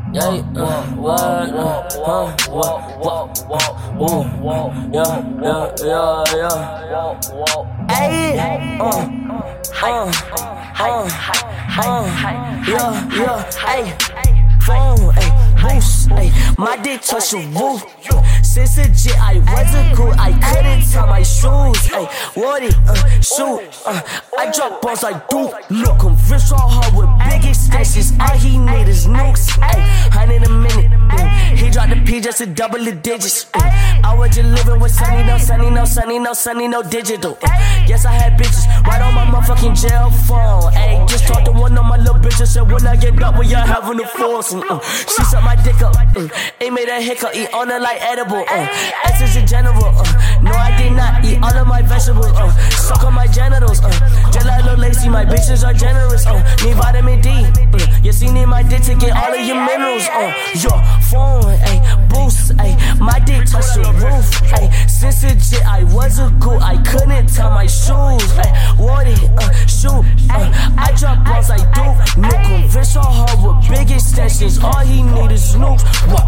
Yeah, phone, boost, my dick touch the roof. Since a jet, I wasn't cool, I couldn't tie my shoes. What it, shoot, I drop balls like Duke. Look, I'm rich all hard with big extensions. All he need is nukes. 100 a minute. He dropped the P just to double the digits. I was just living with Sunny, no digital. Yes, I had bitches right on my motherfucking jail phone. Just talked to one of my little bitches, said when I get up, we are having a force. She sucked my dick up, it made a hiccup, eat on her like edible. X is a general, no I did not eat all of my vegetables. Suck on my genitals, just like Lil Lacy, my bitches are generous. Need vitamin D, you see need my dick to get all of your minerals. Your phone, boost, my dick touch the roof. Since a jet, I wasn't cool, I couldn't tie my shoes. What it, shoot, I drop balls like Duke. Nuke him, rich all hard with big extensions. All he need is nukes.